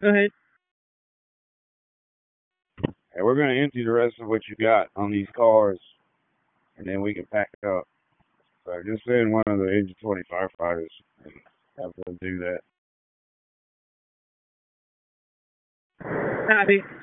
Go ahead. And we're gonna empty the rest of what you got on these cars, and then we can pack it up. So just send one of the Engine 20 firefighters and have them do that. Copy.